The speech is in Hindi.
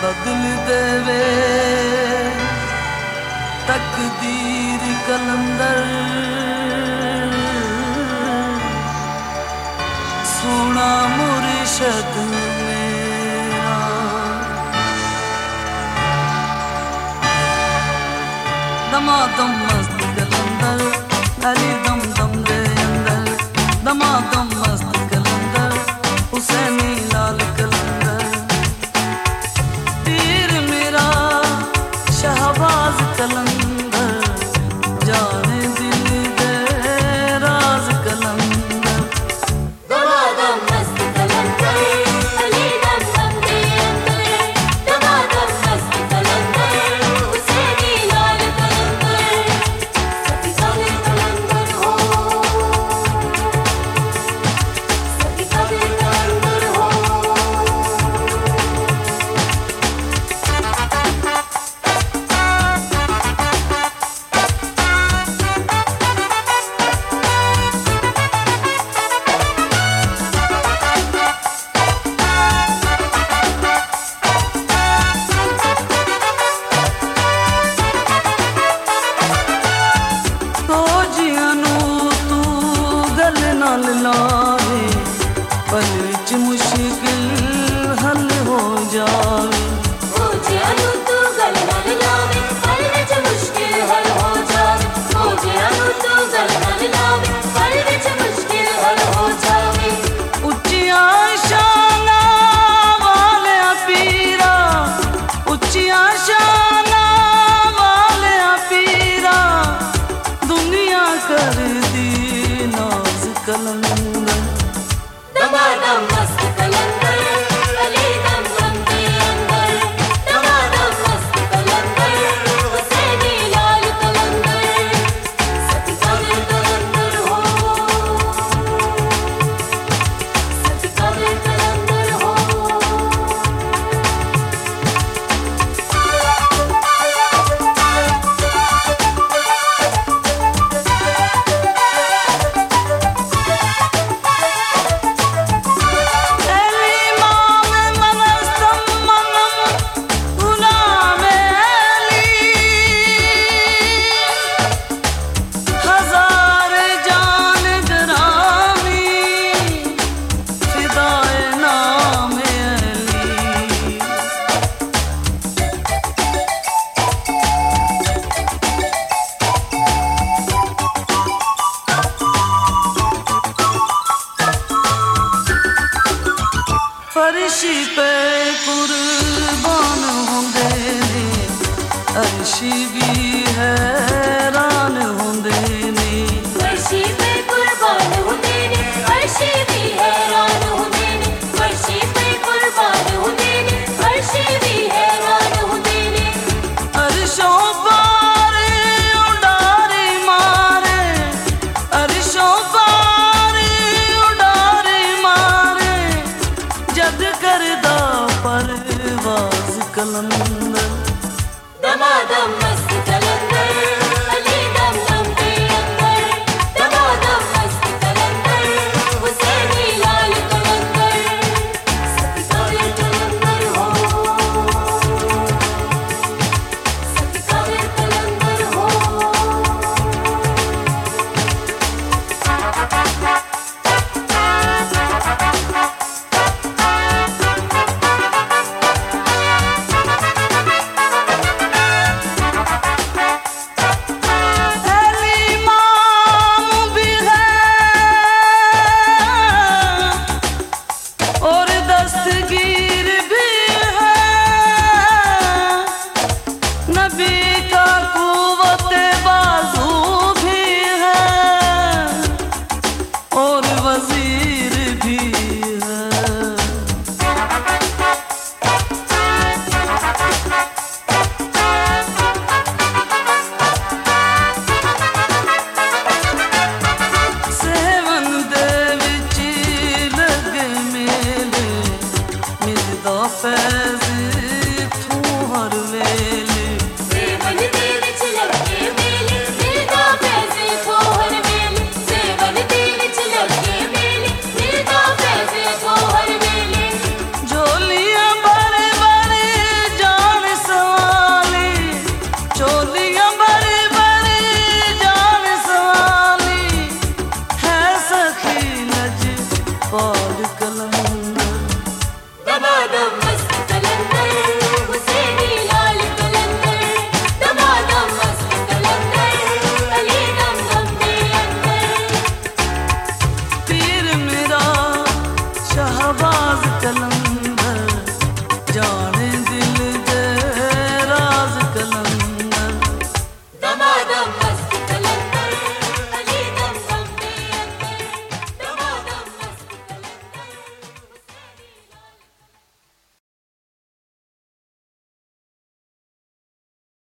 बदल देवे तकदीर कलंदर सोना मुर्शद मेरा। दमादम मस्त कलंदर अली दम दम दे अंदर, दमादम मस्त कलंदर हुसैनी लाल कलंदर। पीर मेरा शहबाज कलंदर जाने दिल दे राज कलंदर। दमादम मस्त कलंदर अली दम दम दे अंदर, दमादम मस्त कलंदर हुसैनी लाल कलंदर। सभी कबीर कलंदर हो, सभी कबीर कलंदर हो। नाल लावे पल विच मुश्किल हल हो जावे। हो जानो तू गल नाल लावे पल विच मुश्किल हल हो जावे। हो जानो तू गल नाल लावे पल विच मुश्किल हल हो जावे। उच्चियां शानां वालिया पीरा, उच्चियां शानां वालिया पीरा दुनिया कर दी नाज कलंदर। दमादम मस्त कलंदर अली दम दम दे अंदर, दमादम मस्त कलंदर हुसैनी लाल कलंदर। सभी कबीर कलंदर हो, सभी कबीर कलंदर हो। फर्शी पे कुर्बान होंदे ने, अर्शी भी हैरान होंदे ने। फर्शी पे कुर्बान होंदे ने, अर्शी भी हैरान होंदे ने। फर्शी पे कुर्बान होंदे ने, अर्शी भी हैरान होंदे ने। अर्शों पार उडारी मारे, अर्शों पार उडारी मारे जद करदा परवाज कलंदर। दमादम मस्त कलंदर अली दम दम दे अंदर, दमादम मस्त कलंदर हुसैनी लाल कलंदर। सभी कबीर कलंदर हो, सभी कबीर कलंदर हो। पार कलंदर दमादम